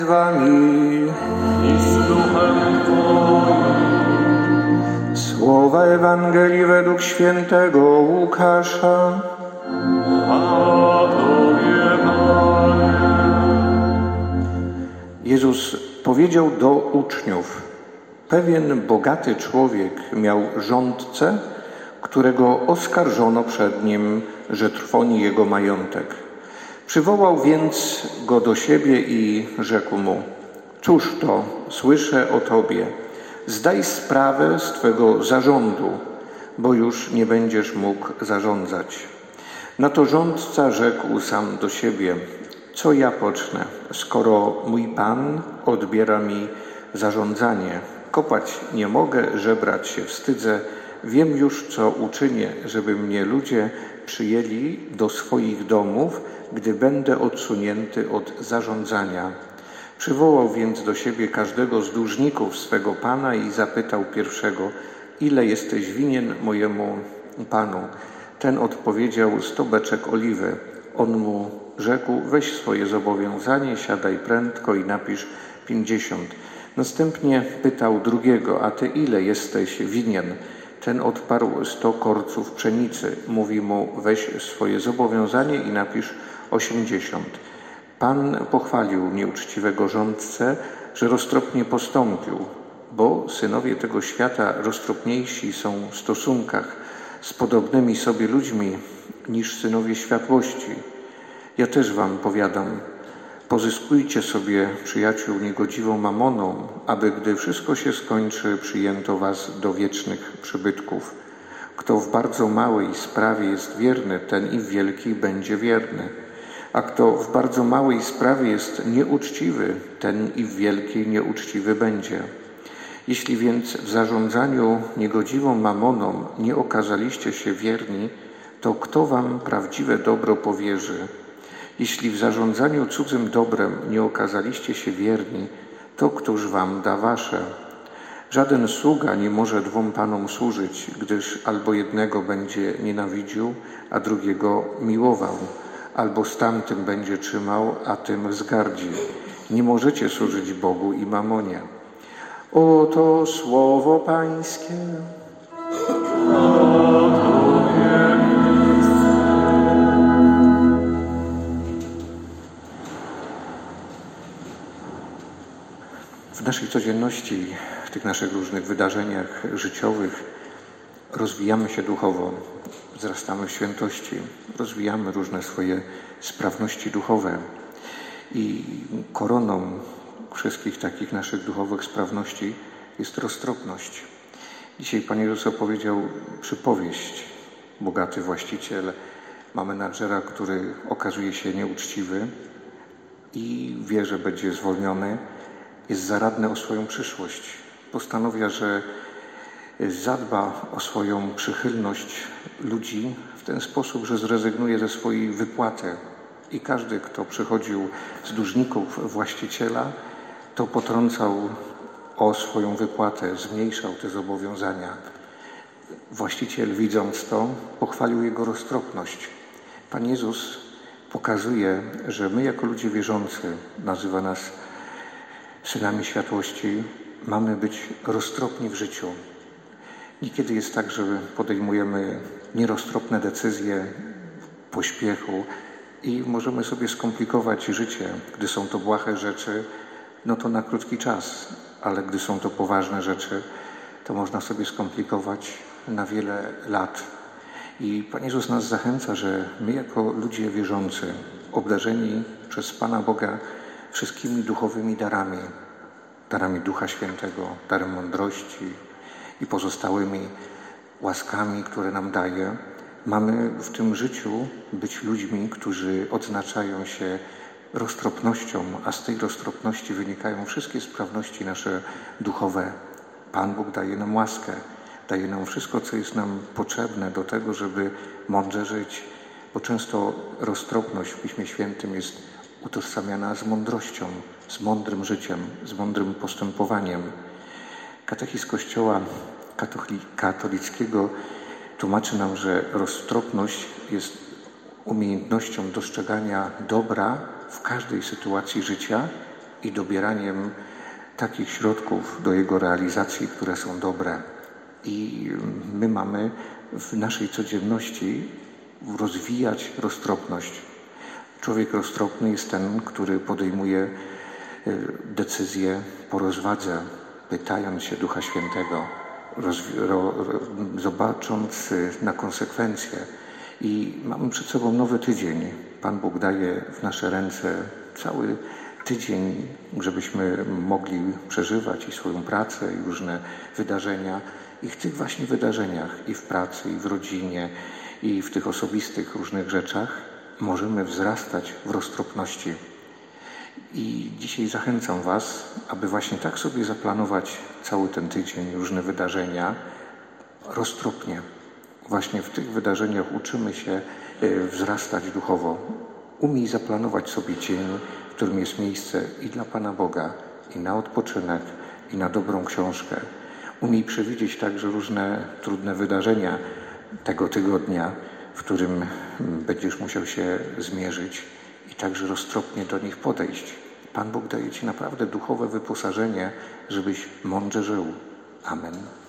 z wami i z duchem Twoim. słowa Ewangelii według świętego Łukasza. Chwała Tobie, Panie. Jezus powiedział do uczniów: pewien bogaty człowiek miał rządcę, którego oskarżono przed nim, że trwoni jego majątek. Przywołał więc go do siebie i rzekł mu: cóż to, słyszę o tobie, zdaj sprawę z twego zarządu, bo już nie będziesz mógł zarządzać. Na to rządca rzekł sam do siebie: co ja pocznę, skoro mój Pan odbiera mi zarządzanie? Kopać nie mogę, żebrać się wstydzę. Wiem już, co uczynię, żeby mnie ludzie przyjęli do swoich domów, gdy będę odsunięty od zarządzania. Przywołał więc do siebie każdego z dłużników swego pana i zapytał pierwszego: ile jesteś winien mojemu panu? Ten odpowiedział: 100 beczek oliwy. On mu rzekł: weź swoje zobowiązanie, siadaj prędko i napisz 50. Następnie pytał drugiego: a ty ile jesteś winien? Ten odparł: 100 korców pszenicy. Mówi mu: weź swoje zobowiązanie i napisz 80. Pan pochwalił nieuczciwego rządcę, że roztropnie postąpił, bo synowie tego świata roztropniejsi są w stosunkach z podobnymi sobie ludźmi niż synowie światłości. Ja też wam powiadam, pozyskujcie sobie przyjaciół niegodziwą mamoną, aby gdy wszystko się skończy, przyjęto was do wiecznych przybytków. Kto w bardzo małej sprawie jest wierny, ten i w wielkiej będzie wierny. A kto w bardzo małej sprawie jest nieuczciwy, ten i w wielkiej nieuczciwy będzie. Jeśli więc w zarządzaniu niegodziwą mamoną nie okazaliście się wierni, to kto wam prawdziwe dobro powierzy? Jeśli w zarządzaniu cudzym dobrem nie okazaliście się wierni, to któż wam da wasze? Żaden sługa nie może 2 panom służyć, gdyż albo jednego będzie nienawidził, a drugiego miłował, albo z tamtym będzie trzymał, a tym wzgardzi. Nie możecie służyć Bogu i mamonie. Oto słowo Pańskie. W naszej codzienności, w tych naszych różnych wydarzeniach życiowych rozwijamy się duchowo, wzrastamy w świętości, rozwijamy różne swoje sprawności duchowe i koroną wszystkich takich naszych duchowych sprawności jest roztropność. Dzisiaj Pan Jezus opowiedział przypowieść. Bogaty właściciel ma menadżera, który okazuje się nieuczciwy i wie, że będzie zwolniony. Jest zaradny o swoją przyszłość. Postanawia, że zadba o swoją przychylność ludzi w ten sposób, że zrezygnuje ze swojej wypłaty. I każdy, kto przychodził z dłużników właściciela, to potrącał o swoją wypłatę, zmniejszał te zobowiązania. Właściciel, widząc to, pochwalił jego roztropność. Pan Jezus pokazuje, że my jako ludzie wierzący, nazywa nas synami światłości, mamy być roztropni w życiu. Niekiedy jest tak, że podejmujemy nieroztropne decyzje w pośpiechu i możemy sobie skomplikować życie. Gdy są to błahe rzeczy, no to na krótki czas, ale gdy są to poważne rzeczy, to można sobie skomplikować na wiele lat. I Pan Jezus nas zachęca, że my jako ludzie wierzący, obdarzeni przez Pana Boga wszystkimi duchowymi darami, darami Ducha Świętego, darem mądrości i pozostałymi łaskami, które nam daje, mamy w tym życiu być ludźmi, którzy odznaczają się roztropnością, a z tej roztropności wynikają wszystkie sprawności nasze duchowe. Pan Bóg daje nam łaskę, daje nam wszystko, co jest nam potrzebne do tego, żeby mądrze żyć, bo często roztropność w Piśmie Świętym jest utożsamiana z mądrością, z mądrym życiem, z mądrym postępowaniem. Katechizm Kościoła katolickiego tłumaczy nam, że roztropność jest umiejętnością dostrzegania dobra w każdej sytuacji życia i dobieraniem takich środków do jego realizacji, które są dobre. I my mamy w naszej codzienności rozwijać roztropność. Człowiek roztropny jest ten, który podejmuje decyzje po rozwadze, pytając się Ducha Świętego, zobacząc na konsekwencje. I mamy przed sobą nowy tydzień. Pan Bóg daje w nasze ręce cały tydzień, żebyśmy mogli przeżywać i swoją pracę, i różne wydarzenia. I w tych właśnie wydarzeniach, i w pracy, i w rodzinie, i w tych osobistych różnych rzeczach możemy wzrastać w roztropności. I dzisiaj zachęcam Was, aby właśnie tak sobie zaplanować cały ten tydzień, różne wydarzenia roztropnie. Właśnie w tych wydarzeniach uczymy się wzrastać duchowo. Umiej zaplanować sobie dzień, w którym jest miejsce i dla Pana Boga, i na odpoczynek, i na dobrą książkę. Umiej przewidzieć także różne trudne wydarzenia tego tygodnia, w którym będziesz musiał się zmierzyć i także roztropnie do nich podejść. Pan Bóg daje Ci naprawdę duchowe wyposażenie, żebyś mądrze żył. Amen.